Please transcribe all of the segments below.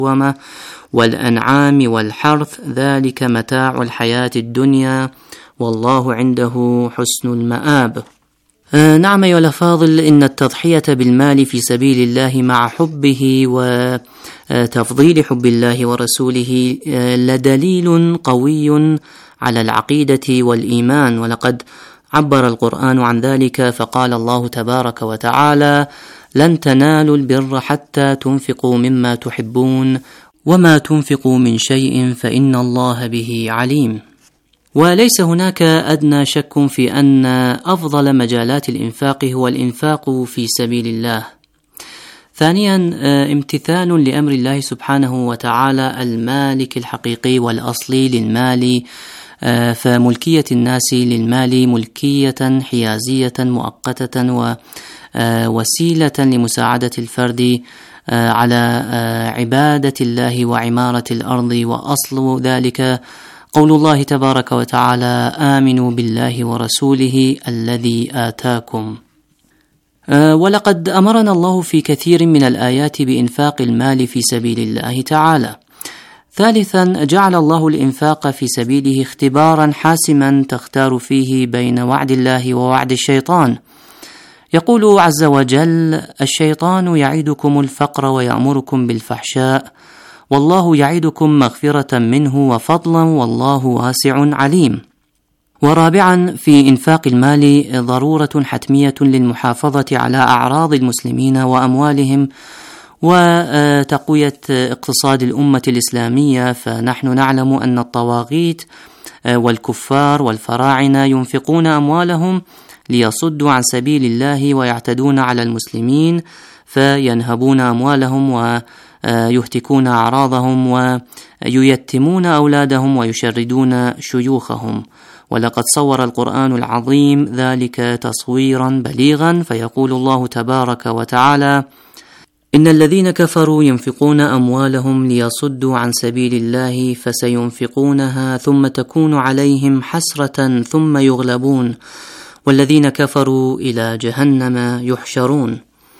والأنعام والحرث، ذلك متاع الحياة الدنيا والله عنده حسن المآب. نعم أيها الأفاضل، إن التضحية بالمال في سبيل الله مع حبه وتفضيل حب الله ورسوله لدليل قوي على العقيدة والإيمان، ولقد عبر القرآن عن ذلك فقال الله تبارك وتعالى: لن تنالوا البر حتى تنفقوا مما تحبون وما تنفقوا من شيء فإن الله به عليم. وليس هناك أدنى شك في أن أفضل مجالات الإنفاق هو الإنفاق في سبيل الله. ثانيا، امتثال لأمر الله سبحانه وتعالى المالك الحقيقي والأصلي للمال، فملكية الناس للمال ملكية حيازية مؤقتة ووسيلة لمساعدة الفرد على عبادة الله وعمارة الأرض، وأصل ذلك قول الله تبارك وتعالى: آمنوا بالله ورسوله الذي آتاكم. ولقد أمرنا الله في كثير من الآيات بإنفاق المال في سبيل الله تعالى. ثالثا، جعل الله الإنفاق في سبيله اختبارا حاسما تختار فيه بين وعد الله ووعد الشيطان. يقول عز وجل: الشيطان يعدكم الفقر ويأمركم بالفحشاء والله يعدكم مغفرة منه وفضلا والله واسع عليم. ورابعا، في إنفاق المال ضرورة حتمية للمحافظة على أعراض المسلمين وأموالهم وتقوية اقتصاد الأمة الإسلامية، فنحن نعلم أن الطواغيت والكفار والفراعنة ينفقون أموالهم ليصدوا عن سبيل الله ويعتدون على المسلمين، فينهبون أموالهم ويهتكون أعراضهم وييتمون أولادهم ويشردون شيوخهم. ولقد صور القرآن العظيم ذلك تصويرا بليغا، فيقول الله تبارك وتعالى: إن الذين كفروا ينفقون أموالهم ليصدوا عن سبيل الله فسينفقونها ثم تكون عليهم حسرة ثم يغلبون والذين كفروا إلى جهنم يحشرون.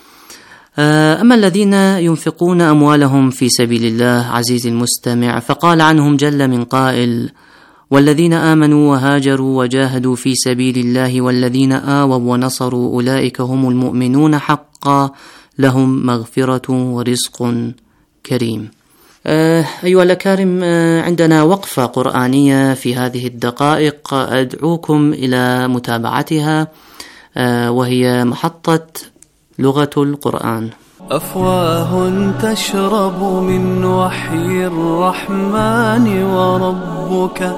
أما الذين ينفقون أموالهم في سبيل الله عزيزي المستمع، فقال عنهم جل من قائل: والذين آمنوا وهاجروا وجاهدوا في سبيل الله والذين آووا ونصروا أولئك هم المؤمنون حقا لهم مغفرة ورزق كريم. أيها الأكارم، عندنا وقفة قرآنية في هذه الدقائق أدعوكم إلى متابعتها، وهي محطة لغة القرآن. أفواه تشرب من وحي الرحمن وربك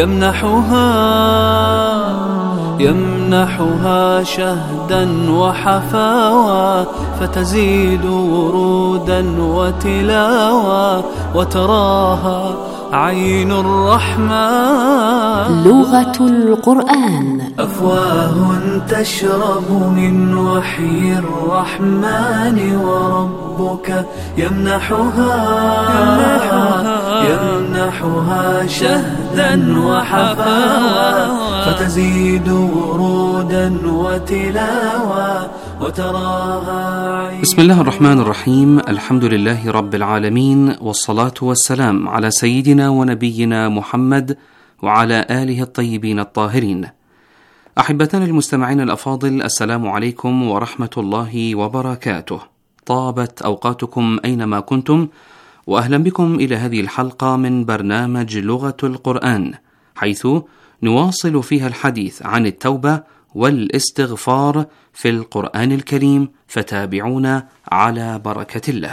يمنحها شهدا وحفاوى فتزيد ورودا وتلاوى وتراها عين الرحمن. لغة القرآن. أفواه تشرب من وحي الرحمن وربك يمنحها شهدا وحفاوى فتزيد ورودا وتلاوى وتراها. بسم الله الرحمن الرحيم. الحمد لله رب العالمين، والصلاة والسلام على سيدنا ونبينا محمد وعلى آله الطيبين الطاهرين. أحبتنا المستمعين الأفاضل، السلام عليكم ورحمة الله وبركاته. طابت أوقاتكم أينما كنتم، وأهلا بكم إلى هذه الحلقة من برنامج لغة القرآن، حيث نواصل فيها الحديث عن التوبة والاستغفار في القرآن الكريم، فتابعونا على بركة الله.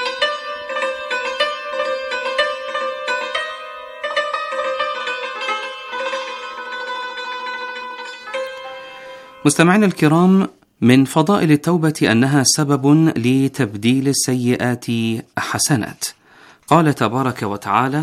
مستمعينا الكرام، من فضائل التوبة أنها سبب لتبديل السيئات حسنات. قال تبارك وتعالى: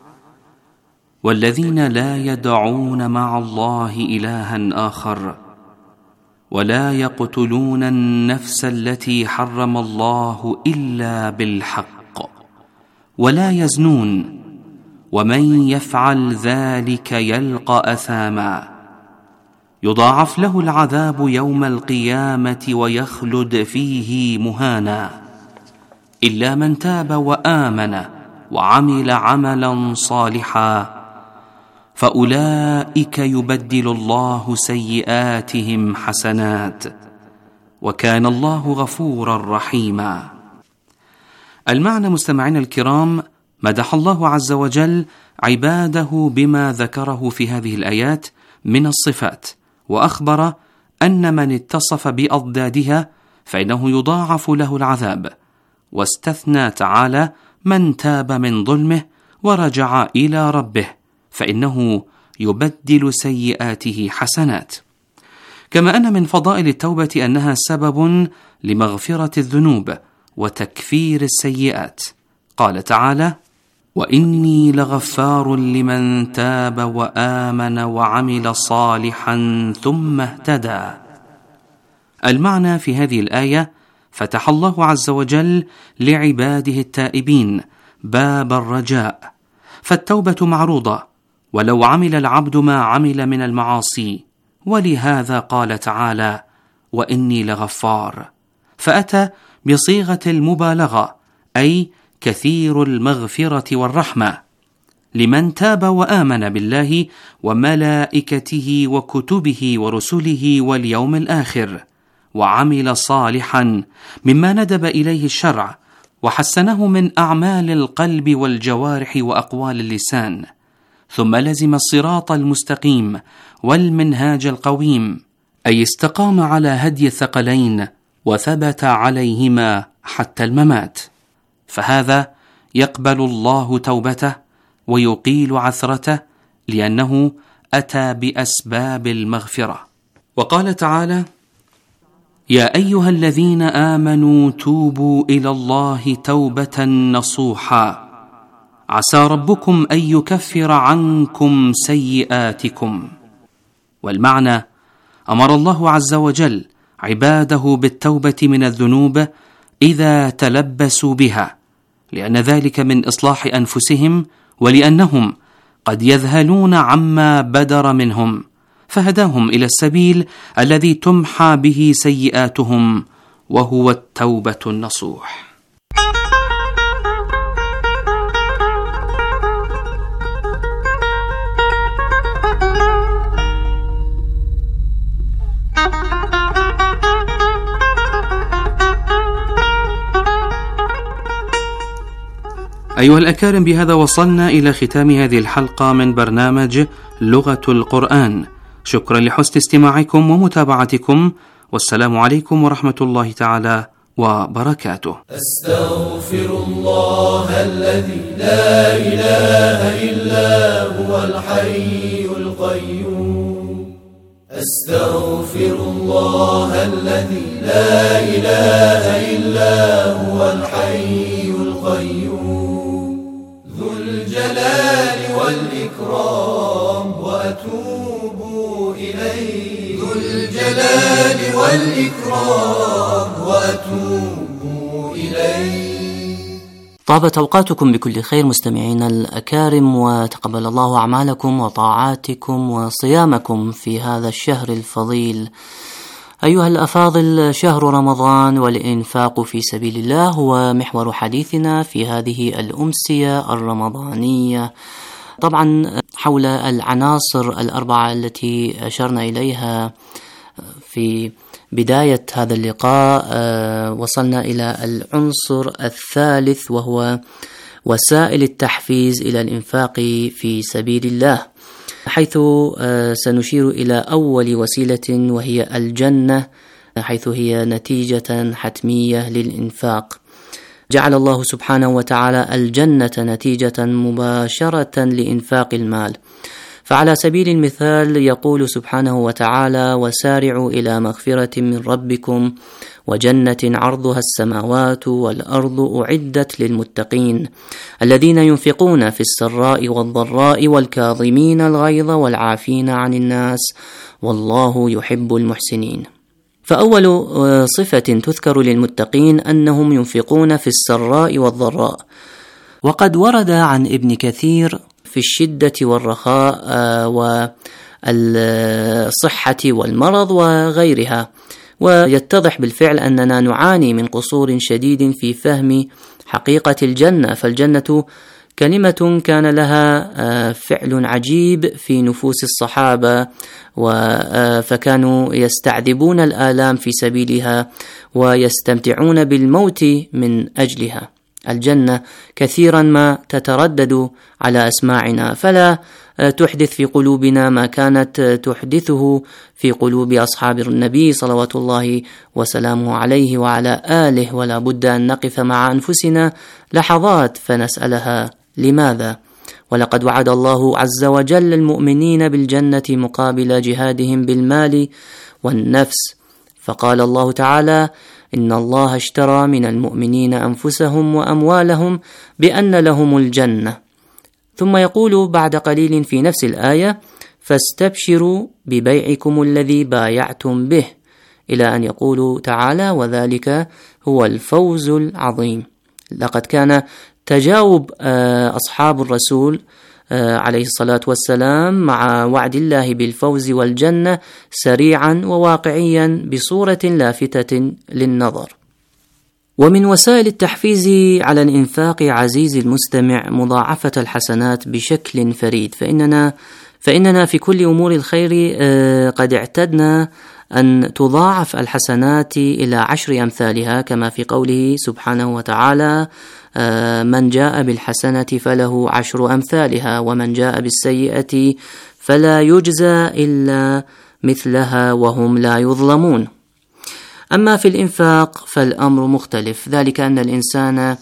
والذين لا يدعون مع الله إلها آخر ولا يقتلون النفس التي حرم الله إلا بالحق ولا يزنون ومن يفعل ذلك يلقى أثاما يضاعف له العذاب يوم القيامة ويخلد فيه مهانا. إلا من تاب وآمن وعمل عملا صالحا فأولئك يبدل الله سيئاتهم حسنات وكان الله غفورا رحيما. المعنى مستمعين الكرام، مدح الله عز وجل عباده بما ذكره في هذه الآيات من الصفات، وأخبر أن من اتصف بأضدادها فإنه يضاعف له العذاب، واستثنى تعالى من تاب من ظلمه ورجع إلى ربه فإنه يبدل سيئاته حسنات. كما أن من فضائل التوبة أنها سبب لمغفرة الذنوب وتكفير السيئات. قال تعالى: وإني لغفار لمن تاب وآمن وعمل صالحا ثم اهتدى. المعنى في هذه الآية: فتح الله عز وجل لعباده التائبين باب الرجاء، فالتوبة معروضة ولو عمل العبد ما عمل من المعاصي، ولهذا قال تعالى: وإني لغفار، فأتى بصيغة المبالغة، أي كثير المغفرة والرحمة لمن تاب وآمن بالله وملائكته وكتبه ورسله واليوم الآخر، وعمل صالحا مما ندب إليه الشرع وحسنه من أعمال القلب والجوارح وأقوال اللسان، ثم لزم الصراط المستقيم والمنهاج القويم، أي استقام على هدي الثقلين وثبت عليهما حتى الممات، فهذا يقبل الله توبته ويقيل عثرته لأنه أتى بأسباب المغفرة. وقال تعالى: يا أيها الذين آمنوا توبوا إلى الله توبة نصوحا عسى ربكم أن يكفر عنكم سيئاتكم. والمعنى: أمر الله عز وجل عباده بالتوبة من الذنوب إذا تلبسوا بها، لأن ذلك من إصلاح أنفسهم، ولأنهم قد يذهلون عما بدر منهم، فهداهم إلى السبيل الذي تمحى به سيئاتهم، وهو التوبة النصوح. أيها الأكارم، بهذا وصلنا إلى ختام هذه الحلقة من برنامج لغة القرآن. شكرا لحسن استماعكم ومتابعتكم، والسلام عليكم ورحمة الله تعالى وبركاته. أستغفر الله الذي لا إله إلا هو الحي القيوم. أستغفر الله الذي لا إله إلا هو الحي القيوم ذو الجلال والإكرام وأتوب إليه. ذو الجلال والإكرام وأتوب إليه. طابت أوقاتكم بكل خير مستمعين الأكارم، وتقبل الله أعمالكم وطاعاتكم وصيامكم في هذا الشهر الفضيل. أيها الأفاضل، شهر رمضان والإنفاق في سبيل الله هو محور حديثنا في هذه الأمسية الرمضانية، طبعا حول العناصر الأربعة التي أشرنا إليها في بداية هذا اللقاء. وصلنا إلى العنصر الثالث، وهو وسائل التحفيز إلى الإنفاق في سبيل الله، حيث سنشير إلى أول وسيلة وهي الجنة، حيث هي نتيجة حتمية للإنفاق. جعل الله سبحانه وتعالى الجنة نتيجة مباشرة لإنفاق المال، فعلى سبيل المثال يقول سبحانه وتعالى: وسارعوا إلى مغفرة من ربكم وجنة عرضها السماوات والأرض أعدت للمتقين الذين ينفقون في السراء والضراء والكاظمين الغيظ والعافين عن الناس والله يحب المحسنين. فأول صفة تذكر للمتقين أنهم ينفقون في السراء والضراء، وقد ورد عن ابن كثير في الشدة والرخاء والصحة والمرض وغيرها، ويتضح بالفعل أننا نعاني من قصور شديد في فهم حقيقة الجنة، فالجنة كلمة كان لها فعل عجيب في نفوس الصحابة، فكانوا يستعذبون الآلام في سبيلها ويستمتعون بالموت من أجلها. الجنة كثيرا ما تتردد على أسماعنا، فلا تحدث في قلوبنا ما كانت تحدثه في قلوب أصحاب النبي صلوات الله وسلامه عليه وعلى آله، ولا بد أن نقف مع أنفسنا لحظات فنسألها لماذا؟ ولقد وعد الله عز وجل المؤمنين بالجنة مقابل جهادهم بالمال والنفس، فقال الله تعالى: إن الله اشترى من المؤمنين أنفسهم وأموالهم بأن لهم الجنة. ثم يقول بعد قليل في نفس الآية: فاستبشروا ببيعكم الذي بايعتم به، إلى أن يقول تعالى: وذلك هو الفوز العظيم. لقد كان تجاوب أصحاب الرسول عليه الصلاة والسلام مع وعد الله بالفوز والجنة سريعا وواقعيا بصورة لافتة للنظر. ومن وسائل التحفيز على الإنفاق عزيزي المستمع مضاعفة الحسنات بشكل فريد، فإننا في كل أمور الخير قد اعتدنا أن تضاعف الحسنات إلى 10 أمثالها، كما في قوله سبحانه وتعالى: من جاء بالحسنة فله 10 أمثالها، ومن جاء بالسيئة فلا يجزى إلا مثلها وهم لا يظلمون. أما في الإنفاق فالأمر مختلف، ذلك أن الإنسان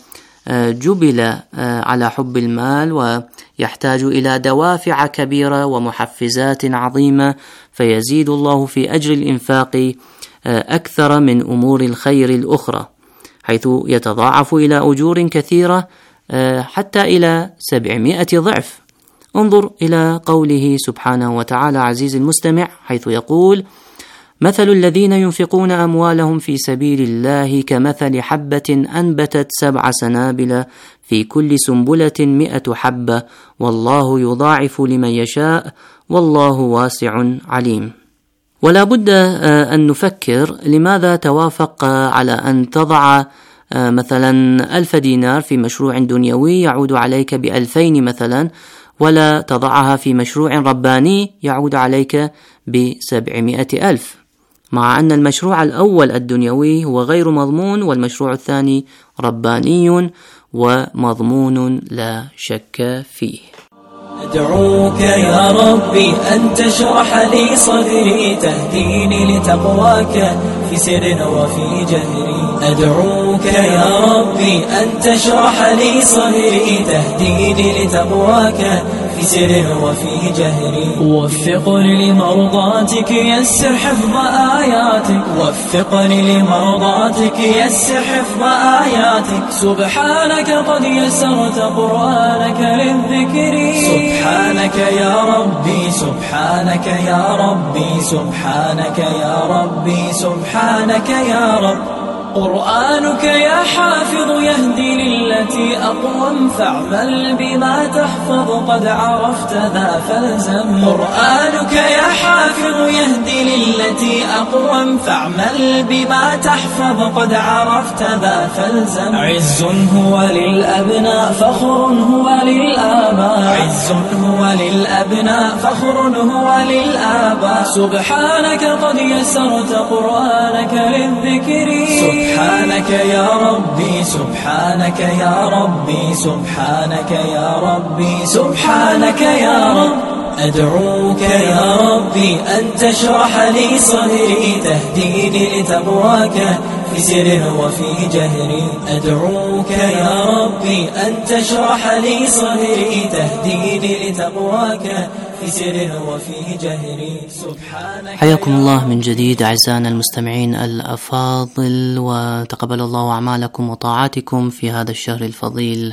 جبل على حب المال ويحتاج إلى دوافع كبيرة ومحفزات عظيمة، فيزيد الله في أجر الإنفاق أكثر من أمور الخير الأخرى، حيث يتضاعف إلى أجور كثيرة حتى إلى 700 ضعف. انظر إلى قوله سبحانه وتعالى عزيزي المستمع، حيث يقول: مثل الذين ينفقون أموالهم في سبيل الله كمثل حبة أنبتت 7 سنابل في كل سنبلة 100 حبة والله يضاعف لمن يشاء والله واسع عليم. ولا بد أن نفكر لماذا توافق على أن تضع مثلا 1000 دينار في مشروع دنيوي يعود عليك ب2000 مثلا، ولا تضعها في مشروع رباني يعود عليك ب700,000، مع أن المشروع الأول الدنيوي هو غير مضمون، والمشروع الثاني رباني ومضمون لا شك فيه. أدعوك يا ربي أن تشرح لي صدري، تهديني لتقواك في سر وفي جهري. أدعوك يا ربي أن تشرح لي صدري، تهديني لتقواك في سر وفي جهري. وفقني لمرضاتك يسر حفظ آياتك، وفقني لمرضاتك يسر حفظ آياتك. سبحانك قد يسرت قرآنك للذكر، سبحانك يا ربي سبحانك يا ربي سبحانك يا ربي سبحانك يا رب. قرآنك يا حافظ يهدي للتي أقوم، فاعمل بما تحفظ قد عرفت ذا فالزم. قرآنك يا حافظ يهدي للتي أقوم، فاعمل بما تحفظ قد عرفت ذا فالزم. عز هو للأبناء فخر هو للآباء، عز هو للأبناء فخر هو للآباء. سبحانك قد يسرت قرآنك للذكر، سبحانك يا ربي سبحانك يا ربي سبحانك يا ربي سبحانك يا رب. أدعوك يا ربي أن تشرح لي صدري، تهديني لتقواك في سر وفي جهري. أدعوك يا ربي أن تشرح لي صدري، تهديني لتقواك في سر وفي جهري. سبحانك. حياكم الله من جديد أعزائنا المستمعين الأفاضل، وتقبل الله أعمالكم وطاعاتكم في هذا الشهر الفضيل،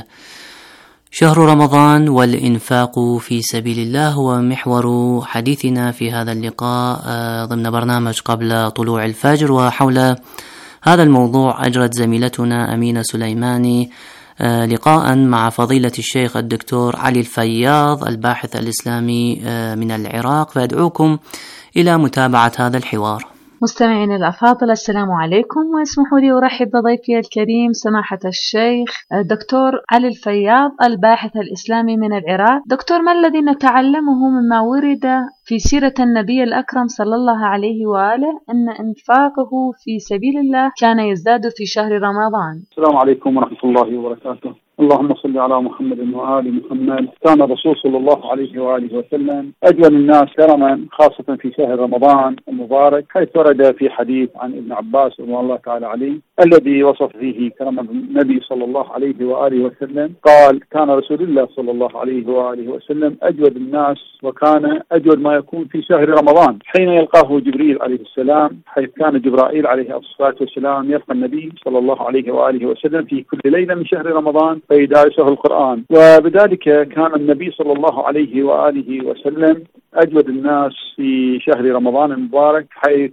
شهر رمضان، والإنفاق في سبيل الله هو محور حديثنا في هذا اللقاء ضمن برنامج قبل طلوع الفجر. وحول هذا الموضوع أجرت زميلتنا أمينة سليماني لقاء مع فضيلة الشيخ الدكتور علي الفياض الباحث الإسلامي من العراق، فأدعوكم إلى متابعة هذا الحوار. مستمعين الأفاضل، السلام عليكم، واسمحوا لي أرحب بضيفي الكريم سماحة الشيخ الدكتور علي الفياض الباحث الإسلامي من العراق. دكتور، ما الذي نتعلمه مما ورد في سيرة النبي الأكرم صلى الله عليه وآله أن إنفاقه في سبيل الله كان يزداد في شهر رمضان؟ السلام عليكم ورحمة الله وبركاته. اللهم صل على محمد وآل محمد. كان الرسول صلى الله عليه وآله وسلم أجود الناس كرما، خاصة في شهر رمضان المبارك، حيث ورد في حديث عن ابن عباس رضي الله تعالى عليه الذي وصف فيه كرم النبي صلى الله عليه وآله وسلم، قال: كان رسول الله صلى الله عليه وآله وسلم أجود الناس، وكان أجود ما يكون في شهر رمضان حين يلقاه جبريل عليه السلام، حيث كان جبرائيل عليه الصلاة والسلام يلقى النبي صلى الله عليه وآله وسلم في كل ليلة من شهر رمضان فيدارسه القرآن. وبذلك كان النبي صلى الله عليه وآله وسلم أجود الناس في شهر رمضان المبارك، حيث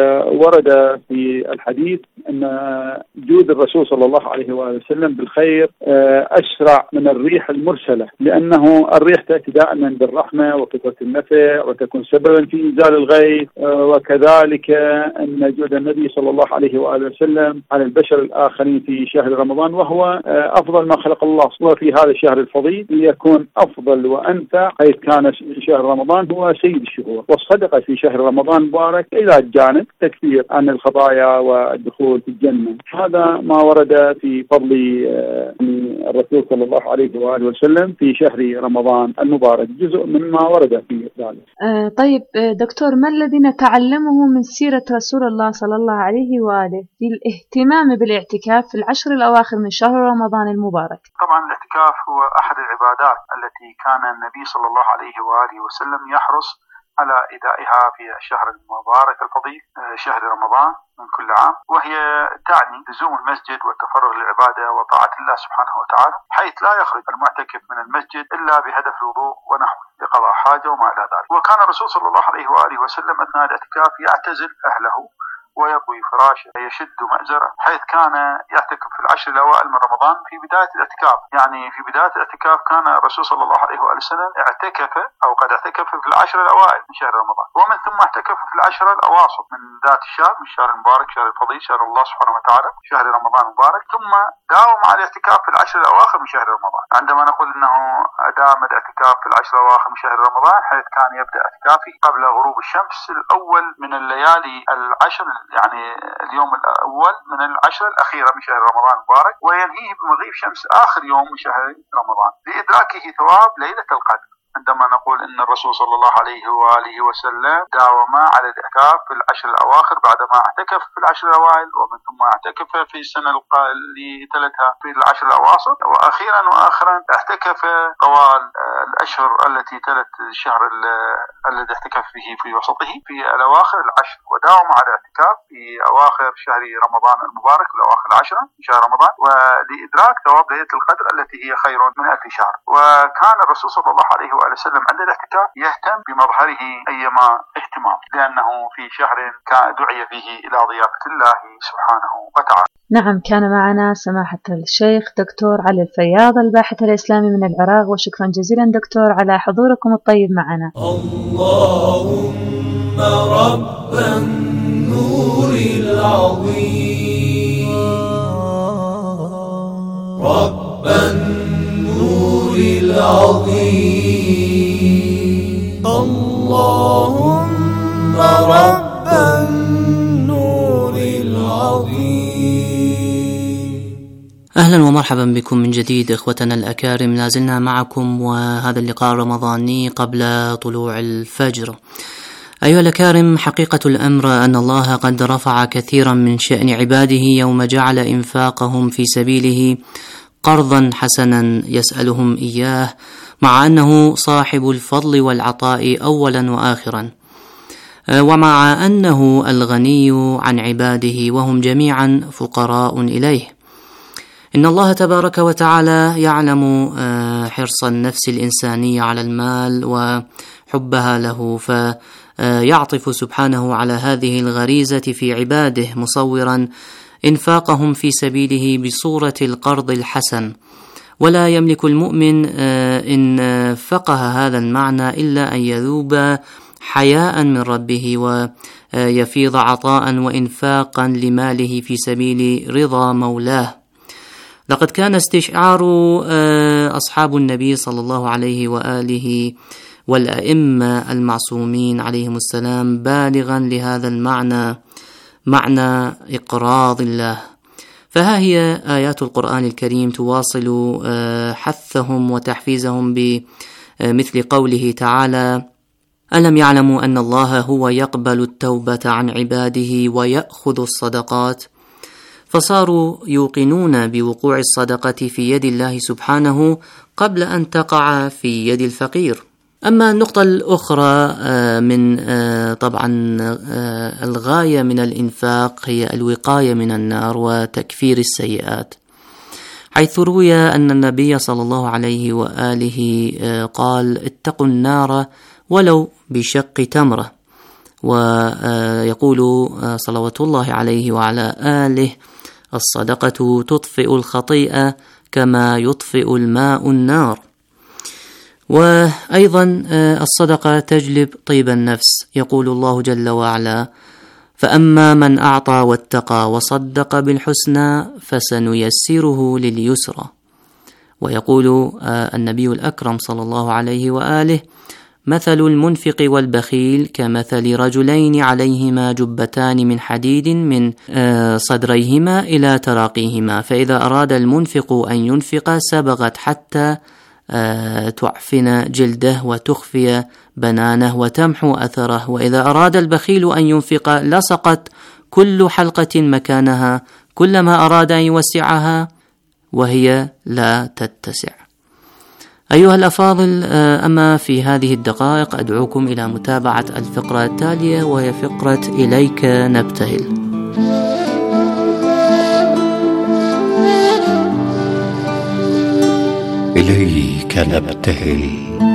ورد في الحديث أن جود الرسول صلى الله عليه وآله وسلم بالخير أسرع من الريح المرسلة، لأنه الريح تأتي دائما بالرحمة وكثرة النفع وتكون سببا في إنزال الغيث. وكذلك أن جود النبي صلى الله عليه وآله وسلم على البشر الآخرين في شهر رمضان، وهو أفضل ما خلق الله، وفي هذا الشهر الفضيل ليكون أفضل وأنفع، حيث كان شهر رمضان هو سيد الشهور. والصدقة في شهر رمضان المبارك إلى جانب تكفير عن الخطايا والدخول في الجنة. هذا ما ورد في فضل الرسول صلى الله عليه وآله وسلم في شهر رمضان المبارك، جزء مما ورد في ذلك. طيب دكتور، ما الذي نتعلمه من سيرة رسول الله صلى الله عليه وآله في الاهتمام بالاعتكاف في العشر الأواخر من شهر رمضان المبارك؟ طبعا الاعتكاف هو أحد العبادات التي كان النبي صلى الله عليه وآله وسلم يحرص على إدائها في الشهر المبارك الفضيل شهر رمضان من كل عام، وهي تعني لزوم المسجد والتفرغ للعبادة وطاعة الله سبحانه وتعالى، حيث لا يخرج المعتكف من المسجد إلا بهدف الوضوء ونحوه لقضاء حاجة وما إلى ذلك. وكان الرسول صلى الله عليه وآله وسلم أثناء الاعتكاف يعتزل أهله ويطوي فراشه ويشد مأزره، حيث كان يعتكف في العشر الأوائل من رمضان في بداية الاعتكاف. يعني في بداية الاعتكاف كان الرسول صلى الله عليه وآله وسلم اعتكف أو قد اعتكف في العشر الأوائل من شهر رمضان، ومن ثم اعتكف في العشر الأواسط من ذات الشهر، من الشهر المبارك شهر الفضيل شهر الله سبحانه وتعالى شهر رمضان المبارك، ثم داوم على الاعتكاف في العشر الأواخر من شهر رمضان. عندما نقول أنه أدام الاعتكاف في العشر الأواخر من شهر رمضان، حيث كان يبدأ اعتكافه قبل غروب الشمس الأول من الليالي العشر، يعني اليوم الأول من العشر الأخيرة من شهر رمضان المبارك، وينهيه بمغيب شمس آخر يوم من شهر رمضان لإدراكه ثواب ليلة القدر. عندما نقول أن الرسول صلى الله عليه وآله وسلم داوم على الاعتكاف في العشر الأواخر بعدما اعتكف في العشر الأوائل، ومن ثم اعتكف في السنة اللي تلتها في العشر الأواسط، وأخيرا وآخرا اعتكف طوال الأشهر التي تلت الشهر الذي اعتكف به في وسطه في الأواخر العشر، وداوم على الاعتكاف في أواخر شهر رمضان المبارك الأواخر العشرة من شهر رمضان، ولإدراك ثواب ليلة القدر التي هي خير من 1000 شهر. وكان الرسول صلى الله عليه وآله وسلم عند الاعتكاف يهتم بمظهره أيما اهتمام، لأنه في شهر دعي فيه إلى ضيافة الله سبحانه وتعالى. نعم، كان معنا سماحة الشيخ دكتور علي الفياض الباحث الإسلامي من العراق، وشكرا جزيلا دكتور على حضوركم الطيب معنا. اللهم رب النور العظيم، رب النور العظيم، اللهم رب النور العظيم. أهلا ومرحبا بكم من جديد إخوتنا الأكارم، لازلنا معكم وهذا اللقاء الرمضاني قبل طلوع الفجر. أيها الأكارم، حقيقة الأمر أن الله قد رفع كثيرا من شأن عباده يوم جعل إنفاقهم في سبيله قرضا حسنا يسألهم إياه، مع أنه صاحب الفضل والعطاء أولا وآخرا، ومع أنه الغني عن عباده وهم جميعا فقراء إليه. إن الله تبارك وتعالى يعلم حرص النفس الإنسانية على المال وحبها له، فيعطف سبحانه على هذه الغريزة في عباده، مصورا إنفاقهم في سبيله بصورة القرض الحسن. ولا يملك المؤمن إن فقه هذا المعنى إلا أن يذوب حياء من ربه ويفيض عطاء وإنفاقا لماله في سبيل رضا مولاه. لقد كان استشعار أصحاب النبي صلى الله عليه وآله والأئمة المعصومين عليهم السلام بالغا لهذا المعنى، معنى إقراض الله. فها هي آيات القرآن الكريم تواصل حثهم وتحفيزهم بمثل قوله تعالى: ألم يعلموا أن الله هو يقبل التوبة عن عباده ويأخذ الصدقات؟ فصاروا يوقنون بوقوع الصدقة في يد الله سبحانه قبل أن تقع في يد الفقير. أما النقطة الأخرى من طبعا الغاية من الإنفاق هي الوقاية من النار وتكفير السيئات، حيث روي أن النبي صلى الله عليه وآله قال: اتقوا النار ولو بشق تمرة. ويقول صلوات الله عليه وعلى آله: الصدقة تطفئ الخطيئة كما يطفئ الماء النار. وأيضا الصدقة تجلب طيب النفس، يقول الله جل وعلا: فأما من أعطى واتقى وصدق بالحسنى فسنيسره لليسرى. ويقول النبي الأكرم صلى الله عليه وآله: مثل المنفق والبخيل كمثل رجلين عليهما جبتان من حديد من صدريهما إلى تراقيهما، فإذا أراد المنفق أن ينفق سبغت حتى تعفن جلده وتخفي بنانه وتمحو أثره، وإذا أراد البخيل أن ينفق لصقت كل حلقة مكانها كلما أراد أن يوسعها وهي لا تتسع. أيها الأفاضل، أما في هذه الدقائق أدعوكم إلى متابعة الفقرة التالية، وهي فقرة إليك نبتهل. إليك نبتهل.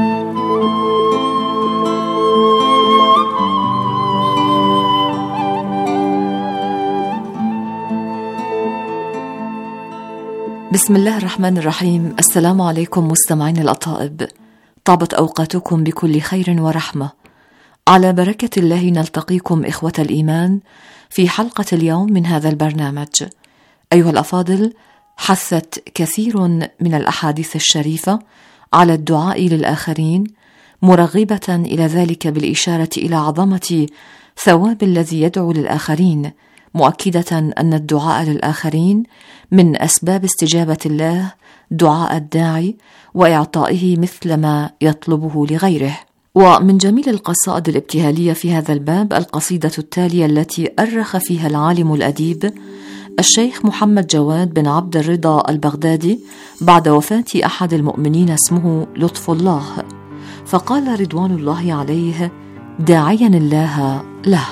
بسم الله الرحمن الرحيم. السلام عليكم مستمعين الأطائب، طابت أوقاتكم بكل خير ورحمة. على بركة الله نلتقيكم إخوة الإيمان في حلقة اليوم من هذا البرنامج. أيها الأفاضل، حثت كثير من الأحاديث الشريفة على الدعاء للآخرين، مرغبة إلى ذلك بالإشارة إلى عظمة ثواب الذي يدعو للآخرين، مؤكدة أن الدعاء للآخرين من أسباب استجابة الله دعاء الداعي وإعطائه مثل ما يطلبه لغيره. ومن جميل القصائد الابتهالية في هذا الباب القصيدة التالية التي أرخ فيها العالم الأديب الشيخ محمد جواد بن عبد الرضا البغدادي بعد وفاة أحد المؤمنين اسمه لطف الله، فقال رضوان الله عليه: داعيا الله له.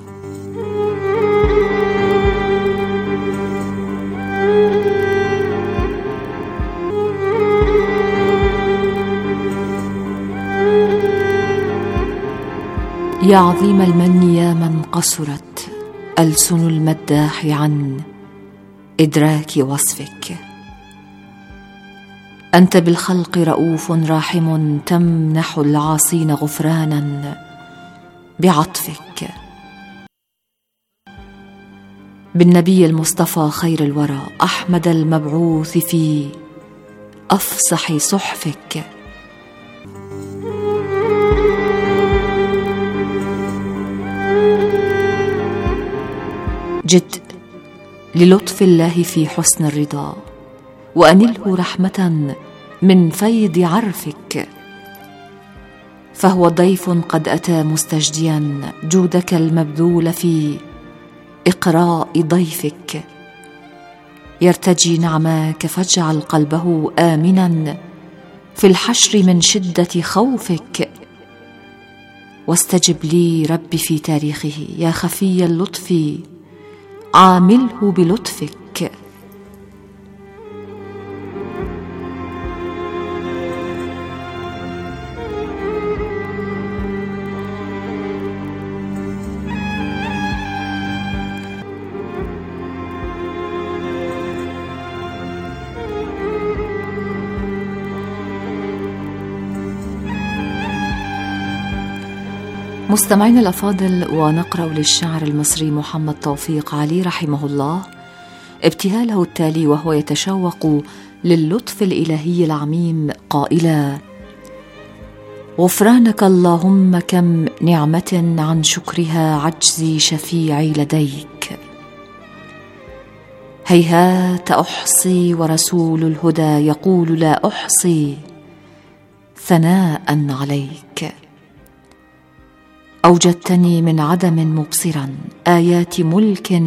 يا عظيم المن يا من قصرت ألسن المداح عن إدراك وصفك، أنت بالخلق رؤوف راحم تمنح العاصين غفرانا بعطفك. بالنبي المصطفى خير الورى أحمد المبعوث في أفصح صحفك، جد للطف الله في حسن الرضا وأنله رحمة من فيض عرفك، فهو ضيف قد أتى مستجديا جودك المبذول في إقراء ضيفك، يرتجي نعماك فاجعل قلبه آمنا في الحشر من شدة خوفك، واستجب لي ربي في تاريخه يا خفي اللطف عامله بلطفك. مستمعينا الأفاضل، ونقرأ للشاعر المصري محمد توفيق علي رحمه الله ابتهاله التالي وهو يتشوق للطف الإلهي العميم قائلا: غفرانك اللهم كم نعمة عن شكرها عجزي شفيعي لديك، هيهات أحصي ورسول الهدى يقول لا أحصي ثناء عليك، أوجدتني من عدم مبصرا آيات ملك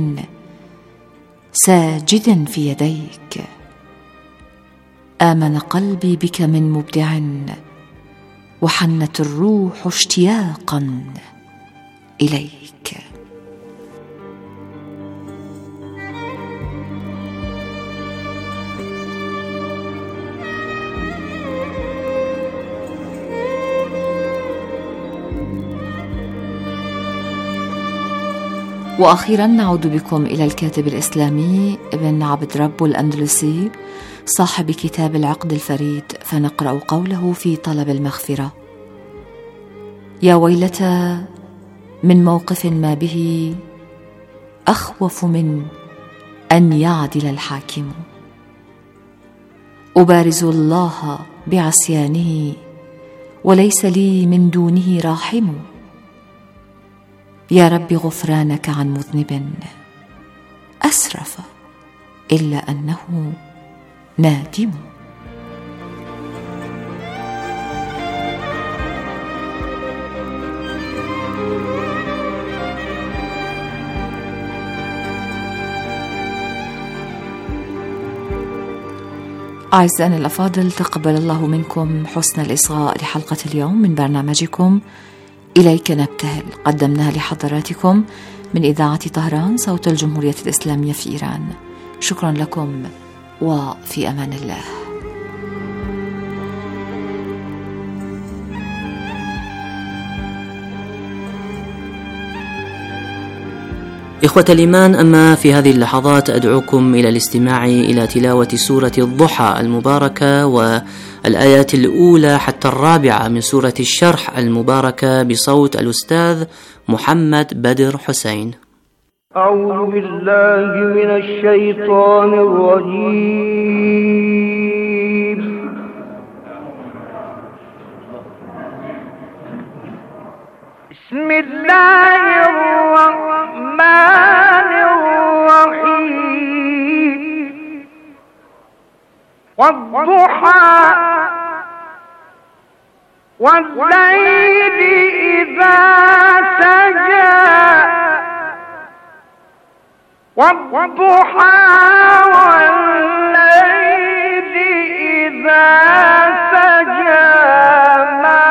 ساجد في يديك، آمن قلبي بك من مبدع وحنت الروح اشتياقا إليك. وأخيرا نعود بكم إلى الكاتب الإسلامي ابن عبد رب الأندلسي صاحب كتاب العقد الفريد، فنقرأ قوله في طلب المغفرة: يا ويلتى من موقف ما به أخوف من أن يعدل الحاكم، أبارز الله بعصيانه وليس لي من دونه راحم، يا رب غفرانك عن مذنب أسرف إلا أنه نادم. أعزائنا الأفاضل، تقبل الله منكم حسن الإصغاء لحلقة اليوم من برنامجكم إليك نبتهل، قدمناها لحضراتكم من إذاعة طهران صوت الجمهورية الإسلامية في إيران. شكرا لكم وفي أمان الله. إخوة الإيمان، أما في هذه اللحظات أدعوكم إلى الاستماع إلى تلاوة سورة الضحى المباركة والآيات الأولى حتى الرابعة من سورة الشرح المباركة بصوت الأستاذ محمد بدر حسين. أعوذ بالله من الشيطان الرجيم. بسم الله الرحمن الرحيم. والضحى والليل إذا سجى والضحى والليل إذا سجى ما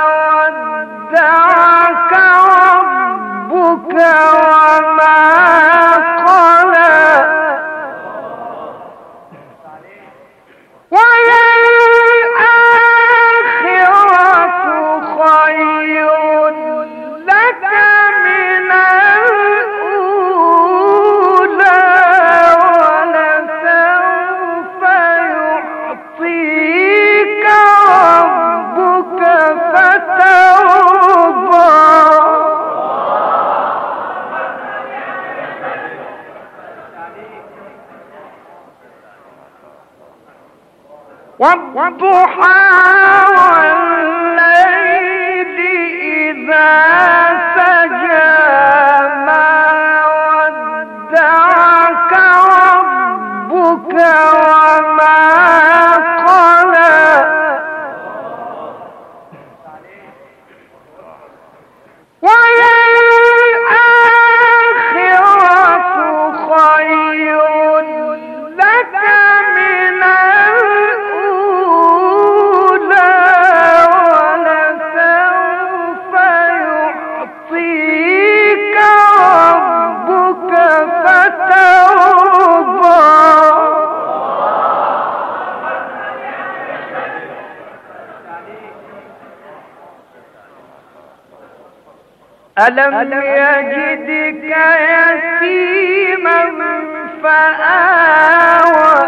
ودعك ربك وما قلى وللآخرة خير لك من الأولى ولسوف يعطيك ربك فترضى. والضحى والليل إذا سجى ما ودعك ربك وما قلى وللآخرة خير لك من الأولى ولسوف يعطيك ربك فترضى. ألم يجدك يتيما فآوى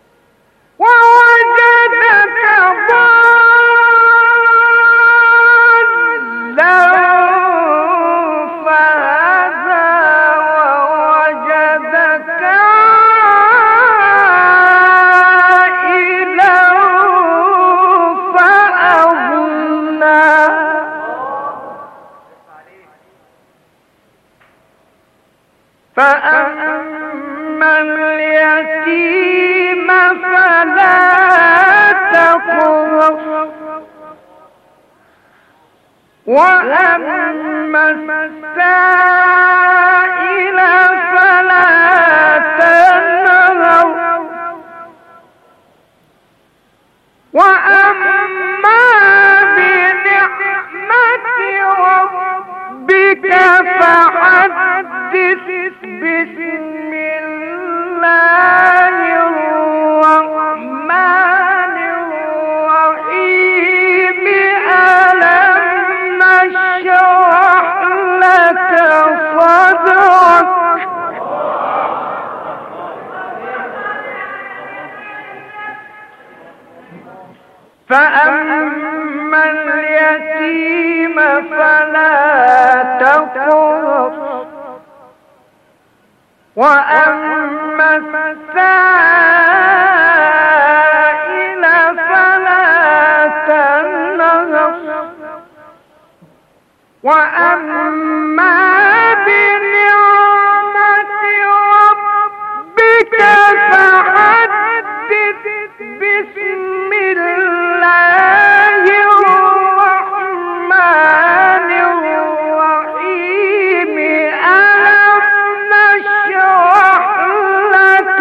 ووجدك ضالا وأما السائل فلا تنهر وأما بنعمة ربك فحدث بسم الله الرحمن الرحيم ألم نشرح لك صدرك فأما اليتيم فلا تقهر وأما السائل فلا تنهر وأما بنعمة ربك فحدث بسم الله الرحمن الرحيم ألم نشرح لك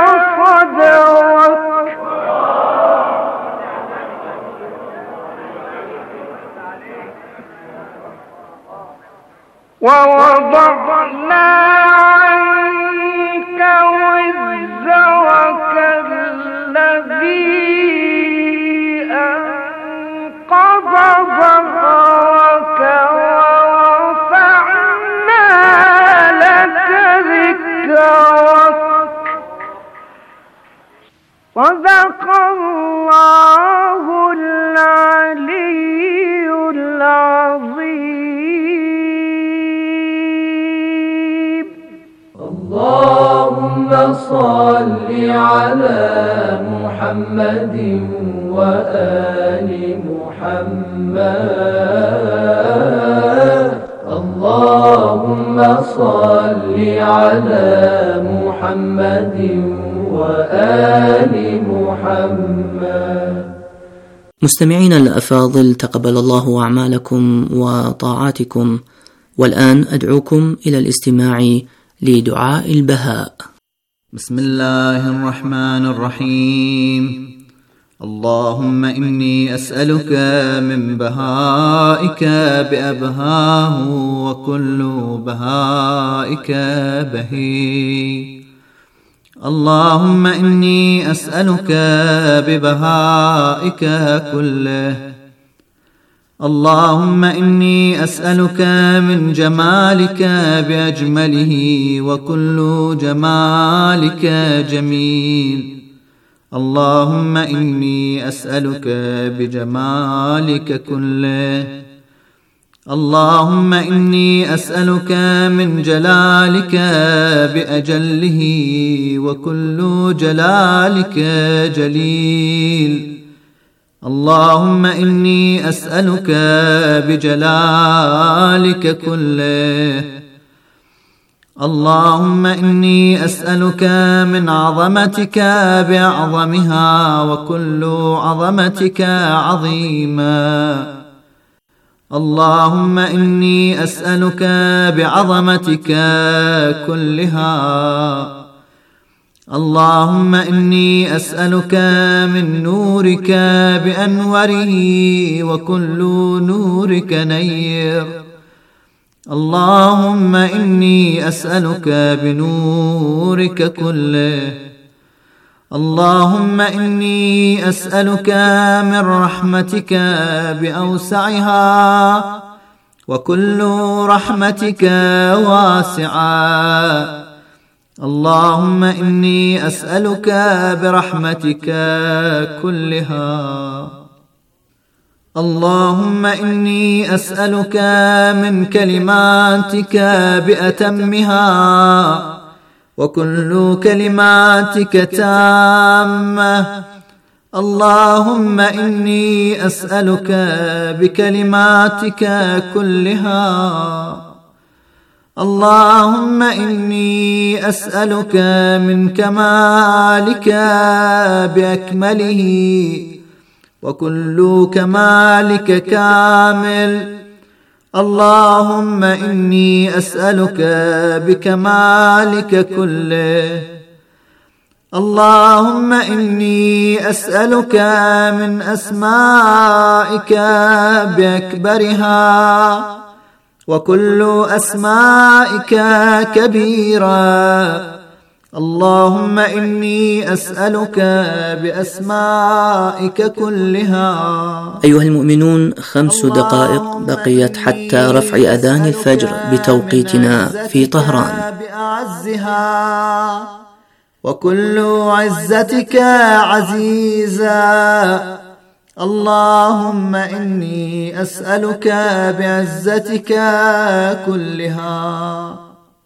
صدرك ووضعنا عنك وزرك الذي أنقض ظهرك ورفعنا لك ذكرك صدق الله العلي العظيم. اللهم صل على محمد وآل محمد. اللهم صل على محمد وآل محمد. مستمعينا الأفاضل، تقبل الله أعمالكم وطاعاتكم، والآن أدعوكم إلى الاستماع لدعاء البهاء. بسم الله الرحمن الرحيم. اللهم إني أسألك من بهائك بأبهاه وكل بهائك بهي. اللهم إني أسألك ببهائك كله. اللهم إني أسألك من جمالك بأجمله وكل جمالك جميل. اللهم إني أسألك بجمالك كله. اللهم إني أسألك من جلالك بأجله وكل جلالك جليل. اللهم إني أسألك بجلالك كله. اللهم إني أسألك من عظمتك بأعظمها وكل عظمتك عظيما. اللهم إني أسألك بعظمتك كلها. اللهم إني أسألك من نورك بأنوره وكل نورك نير. اللهم إني أسألك بنورك كله. اللهم إني أسألك من رحمتك بأوسعها وكل رحمتك واسعة. اللهم إني أسألك برحمتك كلها. اللهم إني أسألك من كلماتك بأتمها وكل كلماتك تامة. اللهم إني أسألك بكلماتك كلها. اللهم إني أسألك من كمالك بأكمله وكل كمالك كامل. اللهم إني أسألك بكمالك كله. اللهم إني أسألك من أسمائك بأكبرها، وكل أسمائك كبيرة. اللهم إني أسألك بأسمائك كلها. أيها المؤمنون، 5 دقائق بقيت حتى رفع أذان الفجر بتوقيتنا في طهران. بأعزها وكل عزتك عزيزا. اللهم إني أسألك بعزتك كلها.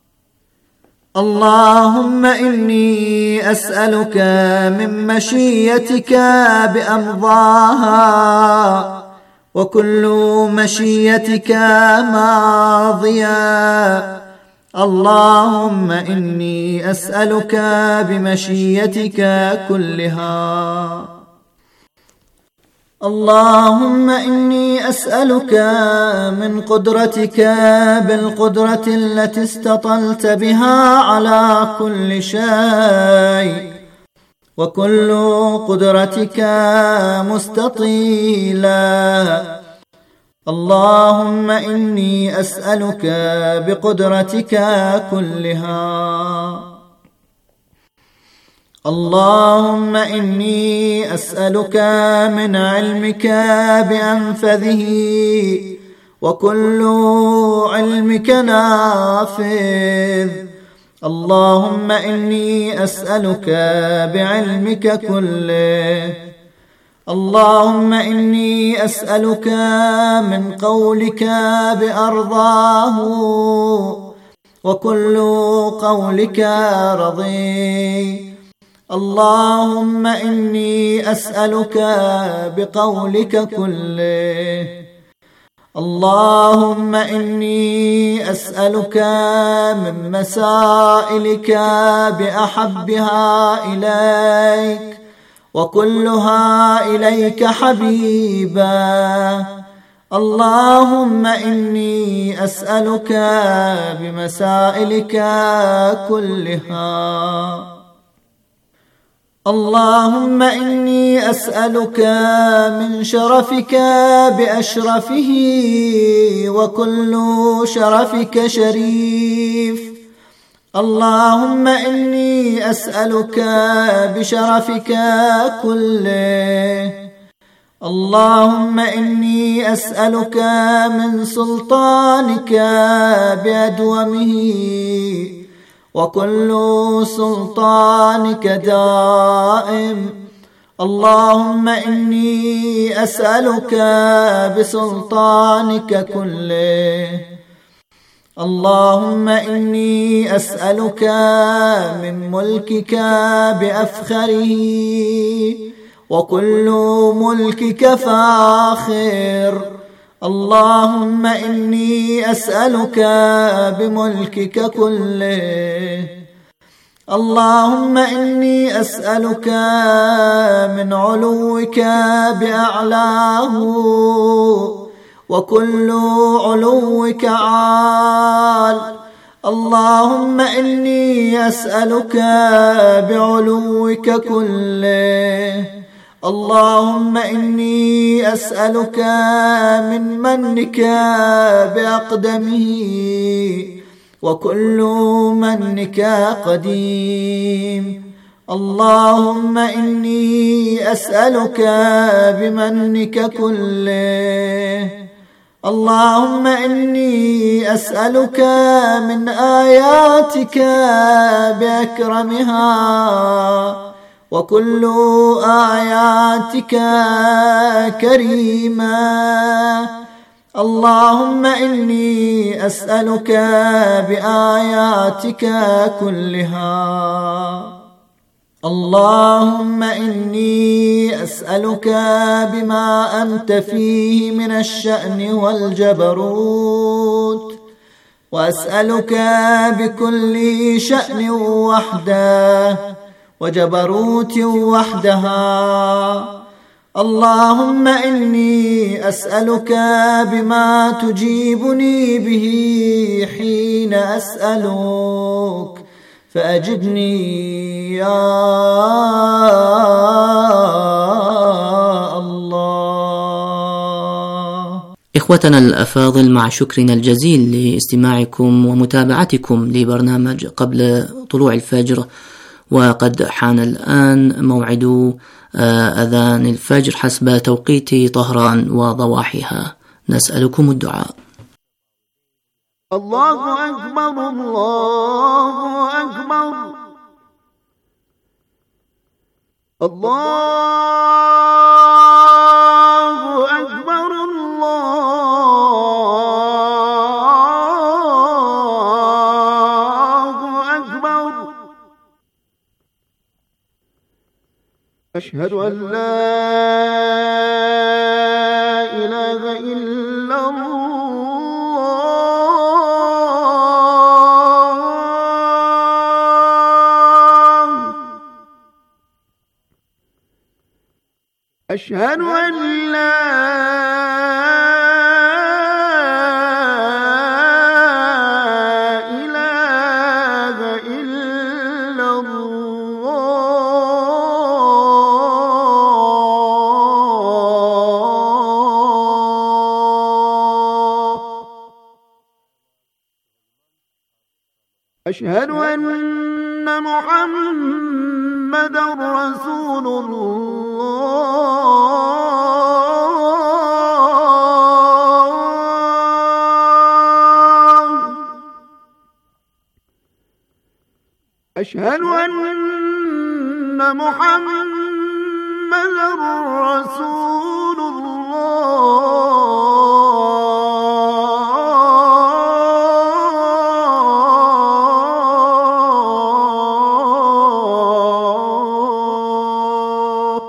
اللهم إني أسألك من مشيتك بأمضاها، وكل مشيتك ماضية. اللهم إني أسألك بمشيتك كلها. اللهم إني أسألك من قدرتك بالقدرة التي استطلت بها على كل شيء، وكل قدرتك مستطيلة. اللهم إني أسألك بقدرتك كلها. اللهم إني أسألك من علمك بأنفذه، وكل علمك نافذ. اللهم إني أسألك بعلمك كله. اللهم إني أسألك من قولك بأرضاه، وكل قولك رضي. اللهم إني أسألك بقولك كله. اللهم إني أسألك من مسائلك بأحبها إليك، وكلها إليك حبيبا. اللهم إني أسألك بمسائلك كلها. اللهم إني أسألك من شرفك بأشرفه، وكل شرفك شريف. اللهم إني أسألك بشرفك كله. اللهم إني أسألك من سلطانك بأدومه، وكل سلطانك دائم. اللهم إني أسألك بسلطانك كله. اللهم إني أسألك من ملكك بأفخره، وكل ملكك فاخر. اللهم إني أسألك بملكك كله. اللهم إني أسألك من علوك بأعلاه، وكل علوك عال. اللهم إني أسألك بعلوك كله. اللهم إني أسألك من منك بأقدمه، وكل منك قديم. اللهم إني أسألك بمنك كله. اللهم إني أسألك من آياتك بأكرمها، وكل آياتك كريمة. اللهم إني أسألك بآياتك كلها. اللهم إني أسألك بما أنت فيه من الشأن والجبروت، وأسألك بكل شأن وحده وجبروت وحدها. اللهم إني أسألك بما تجيبني به حين أسألك فأجبني يا الله. إخوتنا الأفاضل، مع شكرنا الجزيل لاستماعكم ومتابعتكم لبرنامج قبل طلوع الفجر، وقد حان الآن موعد أذان الفجر حسب توقيت طهران وضواحيها. نسألكم الدعاء. الله أكبر الله أكبر الله أكبر الله أكبر. أشهد أن لا إله إلا الله. أشهد أن لا إله إلا الله. أشهد أن محمدًا رسول الله. أشهد أن محمدًا رسول الله.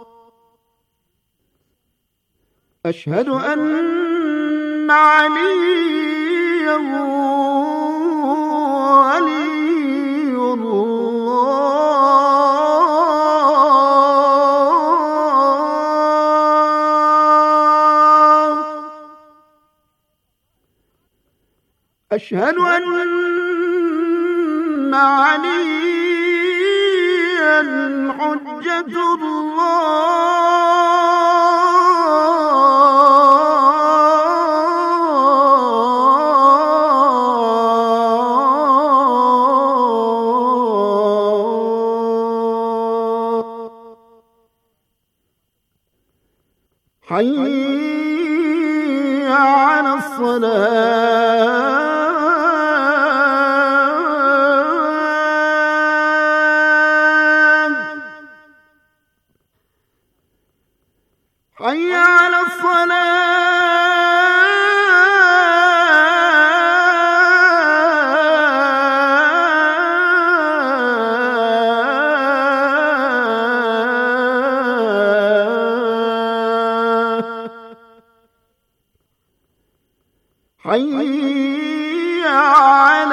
أشهد أن عليا ولي الله. أشهد أن عليا حجة الله. حي على الصلاة. حي على الصلاة. حي على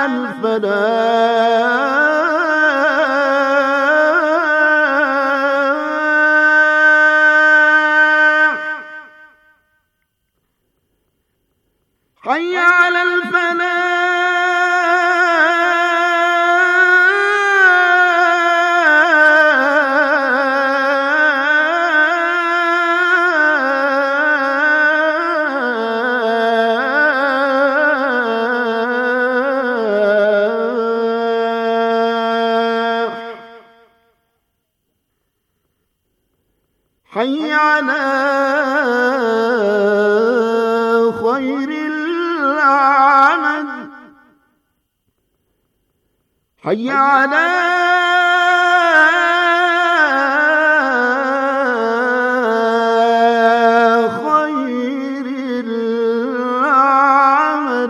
الفلاح. حي على الفلاح. حي على خير العمل. حي على خير العمل.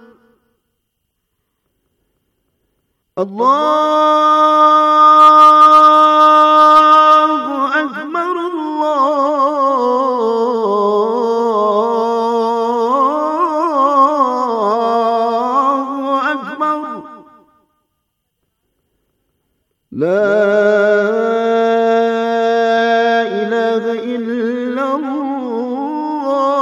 الله أكبر الله أكبر. لا إله إله إلا الله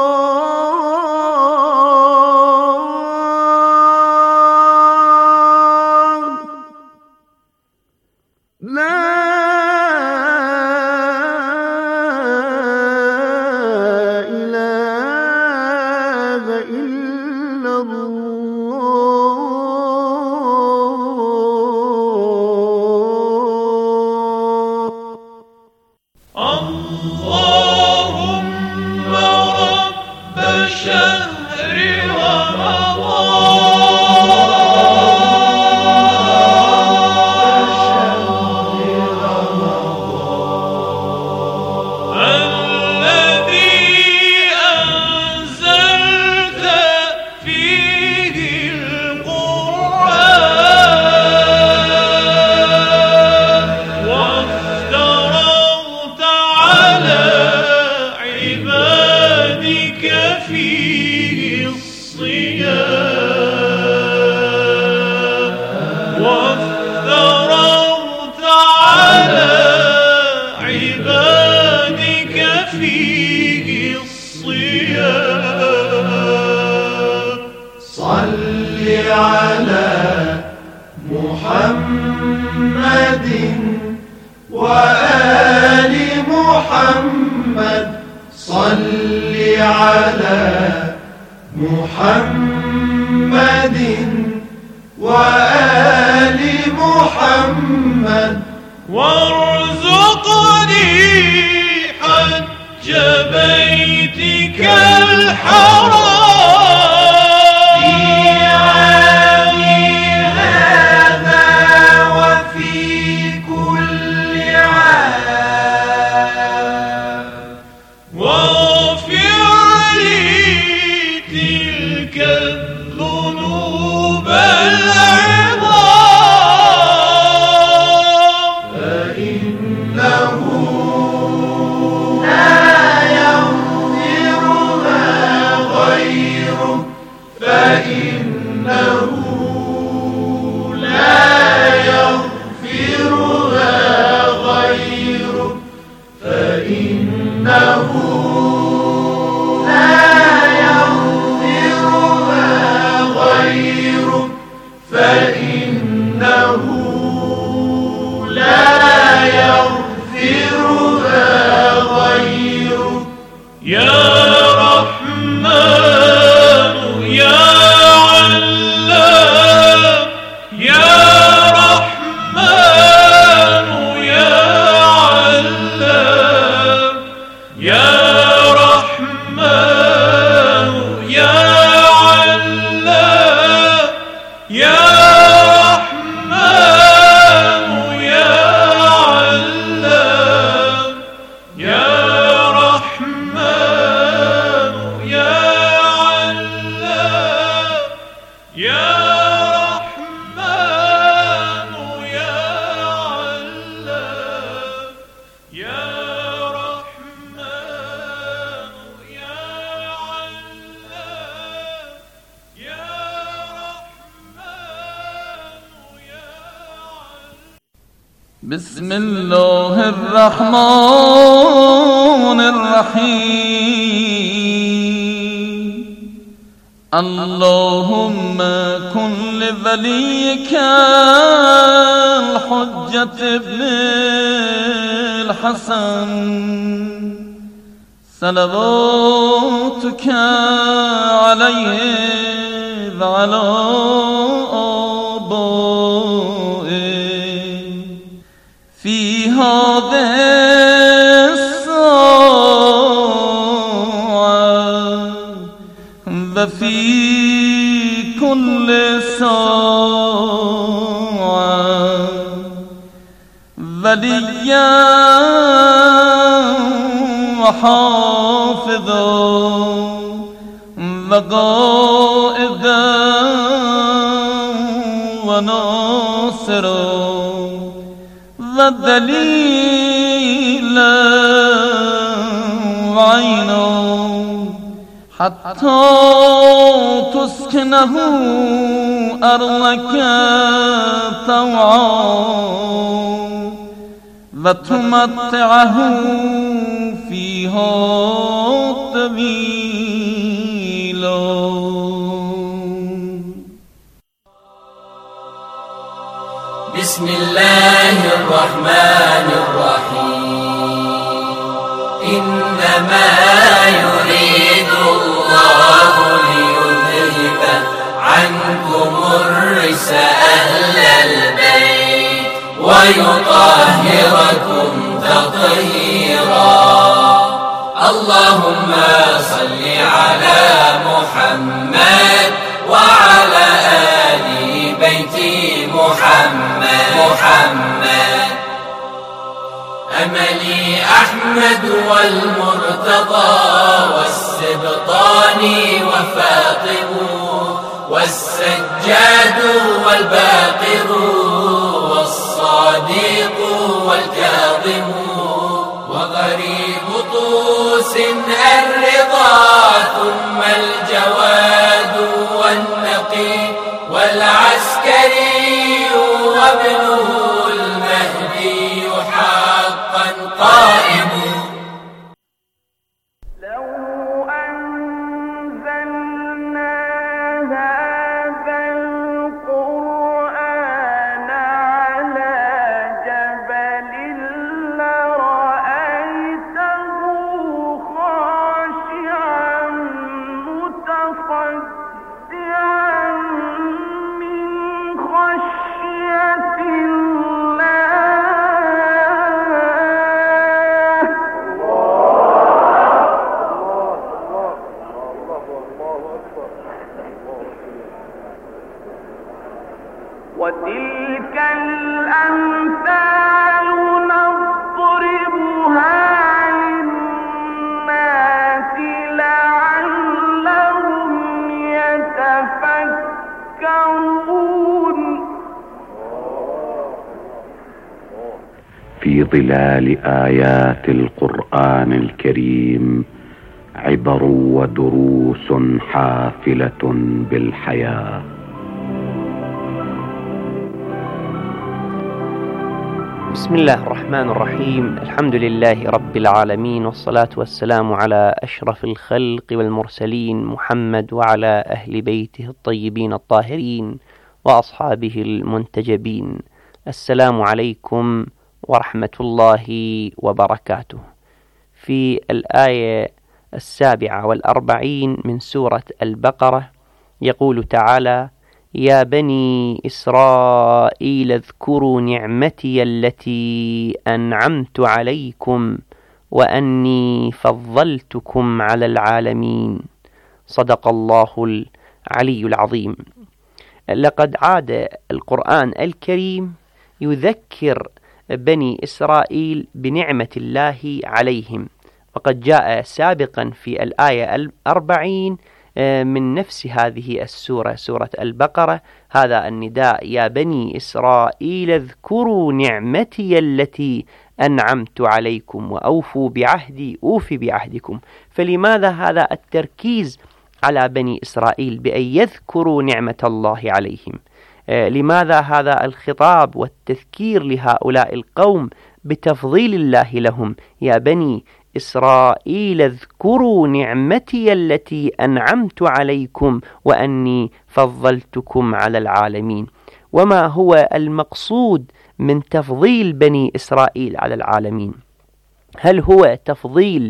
بسم الله الرحمن الرحيم اللهم كن لوليك الحجة ابن الحسن صلواتك عليه وعلى في هذه الساعة وفي كل ساعة وليا وحافظا وقائدا وناصرا ودليلا وعينا حتى تسكنه أرضك طوعا وتمتعه فيها طويلا. بسم الله الرحمن الرحيم. إنما يريد الله ليذهب عنكم الرجس أهل البيت ويطهركم تطهيرا. اللهم صل على محمد وعلى آل بيت محمد. أملي أحمد والمرتضى والسبطان وفاطم والسجاد والباقر والصادق والكاظم وغريب طوس الرضا ثم الجواد والنقي والعسكري وابنه المهدي حقا قائم. وتلك الأمثال نضربها للناس لعلهم يتفكرون. في ظلال آيات القرآن الكريم عبر ودروس حافلة بالحياة. بسم الله الرحمن الرحيم. الحمد لله رب العالمين، والصلاة والسلام على أشرف الخلق والمرسلين محمد وعلى أهل بيته الطيبين الطاهرين وأصحابه المنتجبين. السلام عليكم ورحمة الله وبركاته. في الآية 47 من سورة البقرة يقول تعالى: يا بني إسرائيل اذكروا نعمتي التي أنعمت عليكم وأني فضلتكم على العالمين. صدق الله العلي العظيم. لقد عاد القرآن الكريم يذكر بني إسرائيل بنعمة الله عليهم، وقد جاء سابقا في الآية 40 من نفس هذه السورة، سورة البقرة، هذا النداء: يا بني إسرائيل اذكروا نعمتي التي أنعمت عليكم وأوفوا بعهدي أوف بعهدكم. فلماذا هذا التركيز على بني إسرائيل بأن يذكروا نعمة الله عليهم؟ لماذا هذا الخطاب والتذكير لهؤلاء القوم بتفضيل الله لهم؟ يا بني إسرائيل اذكروا نعمتي التي أنعمت عليكم وأني فضلتكم على العالمين. وما هو المقصود من تفضيل بني إسرائيل على العالمين؟ هل هو تفضيل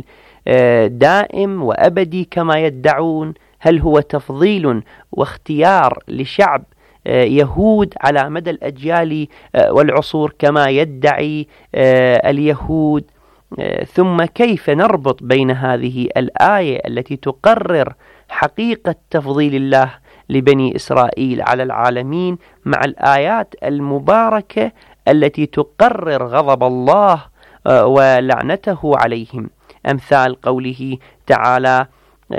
دائم وأبدي كما يدعون؟ هل هو تفضيل واختيار لشعب يهود على مدى الأجيال والعصور كما يدعي اليهود؟ ثم كيف نربط بين هذه الآية التي تقرر حقيقة تفضيل الله لبني إسرائيل على العالمين مع الآيات المباركة التي تقرر غضب الله ولعنته عليهم؟ أمثال قوله تعالى: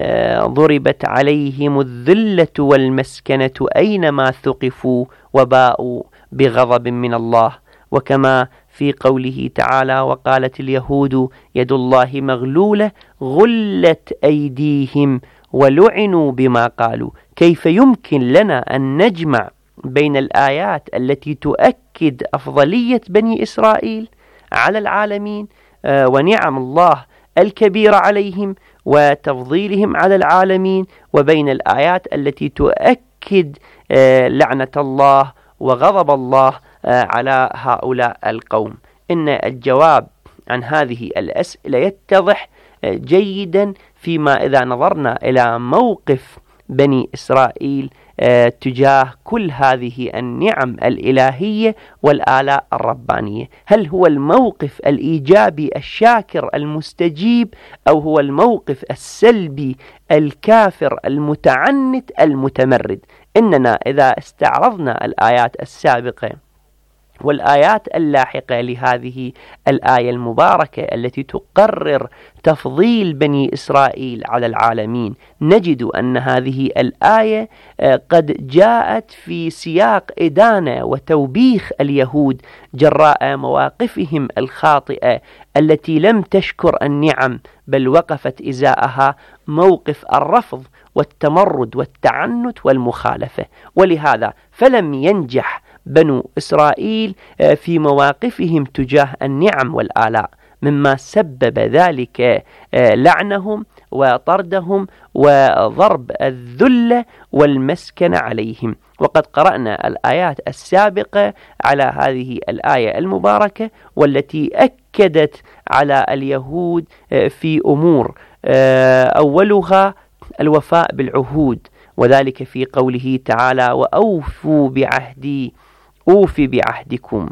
ضربت عليهم الذلة والمسكنة أينما ثقفوا وباءوا بغضب من الله. وكما في قوله تعالى: وقالت اليهود يد الله مغلولة غلت أيديهم ولعنوا بما قالوا. كيف يمكن لنا أن نجمع بين الآيات التي تؤكد أفضلية بني إسرائيل على العالمين ونعم الله الكبيرة عليهم وتفضيلهم على العالمين، وبين الآيات التي تؤكد لعنة الله وغضب الله على هؤلاء القوم. إن الجواب عن هذه الأسئلة يتضح جيدا فيما إذا نظرنا إلى موقف بني إسرائيل تجاه كل هذه النعم الإلهية والآلاء الربانية. هل هو الموقف الإيجابي الشاكر المستجيب، أو هو الموقف السلبي الكافر المتعنت المتمرد؟ إننا إذا استعرضنا الآيات السابقة والآيات اللاحقة لهذه الآية المباركة التي تقرر تفضيل بني إسرائيل على العالمين، نجد أن هذه الآية قد جاءت في سياق إدانة وتوبيخ اليهود جراء مواقفهم الخاطئة التي لم تشكر النعم، بل وقفت إزاءها موقف الرفض والتمرد والتعنت والمخالفة. ولهذا فلم ينجح بنو إسرائيل في مواقفهم تجاه النعم والآلاء، مما سبب ذلك لعنهم وطردهم وضرب الذل والمسكن عليهم. وقد قرأنا الآيات السابقة على هذه الآية المباركة، والتي أكدت على اليهود في أمور، أولها الوفاء بالعهود، وذلك في قوله تعالى: وأوفوا بعهدي أوف بعهدكم.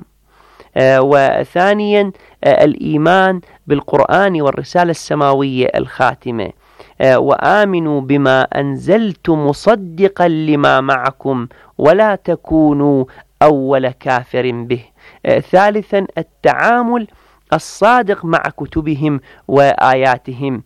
وثانيا الإيمان بالقرآن والرسالة السماوية الخاتمة، وآمنوا بما أنزلت مصدقا لما معكم ولا تكونوا أول كافر به. ثالثا التعامل الصادق مع كتبهم وآياتهم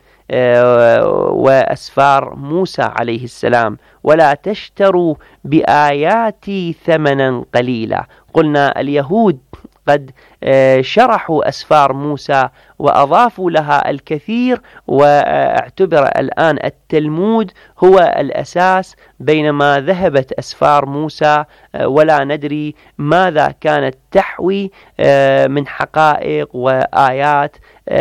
وأسفار موسى عليه السلام: ولا تشتروا بآياتي ثمنا قليلا. قلنا اليهود قد شرحوا أسفار موسى وأضافوا لها الكثير، واعتبر الآن التلمود هو الأساس، بينما ذهبت أسفار موسى ولا ندري ماذا كانت تحوي من حقائق وآيات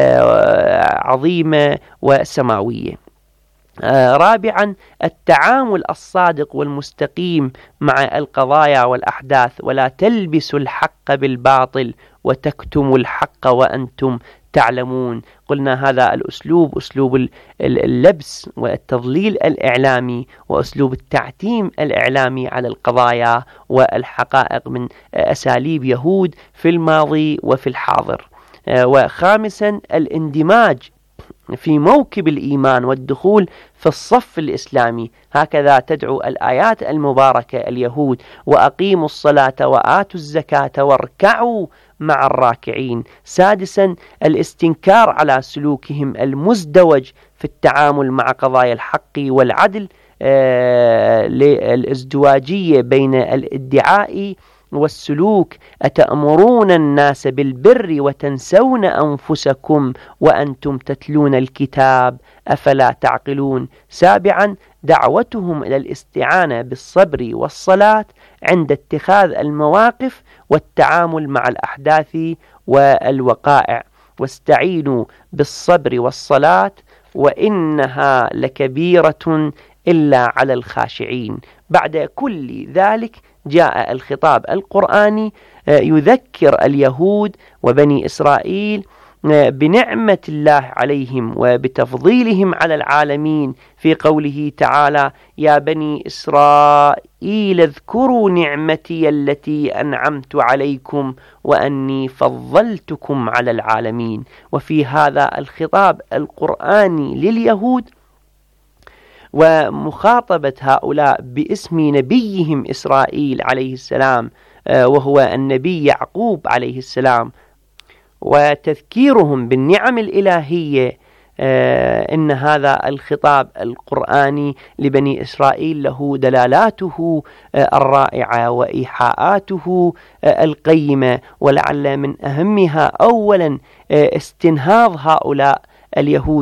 عظيمة وسماوية. رابعا التعامل الصادق والمستقيم مع القضايا والأحداث: ولا تلبسوا الحق بالباطل وتكتموا الحق وأنتم تعلمون. قلنا هذا الأسلوب أسلوب اللبس والتضليل الإعلامي وأسلوب التعتيم الإعلامي على القضايا والحقائق من أساليب يهود في الماضي وفي الحاضر. وخامسا الاندماج في موكب الإيمان والدخول في الصف الإسلامي، هكذا تدعو الآيات المباركة اليهود: وأقيموا الصلاة وآتوا الزكاة واركعوا مع الراكعين. سادسا الاستنكار على سلوكهم المزدوج في التعامل مع قضايا الحق والعدل، للازدواجية بين الادعاء والسلوك: أتأمرون الناس بالبر وتنسون أنفسكم وأنتم تتلون الكتاب أفلا تعقلون. سابعا دعوتهم إلى الاستعانة بالصبر والصلاة عند اتخاذ المواقف والتعامل مع الأحداث والوقائع: واستعينوا بالصبر والصلاة وإنها لكبيرة إلا على الخاشعين. بعد كل ذلك جاء الخطاب القرآني يذكر اليهود وبني إسرائيل بنعمة الله عليهم وبتفضيلهم على العالمين في قوله تعالى: يا بني إسرائيل اذكروا نعمتي التي أنعمت عليكم وأني فضلتكم على العالمين. وفي هذا الخطاب القرآني لليهود ومخاطبة هؤلاء باسم نبيهم إسرائيل عليه السلام، وهو النبي يعقوب عليه السلام، وتذكيرهم بالنعم الإلهية، إن هذا الخطاب القرآني لبني إسرائيل له دلالاته الرائعة وإيحاءاته القيمة، ولعل من أهمها أولا استنهاض هؤلاء اليهود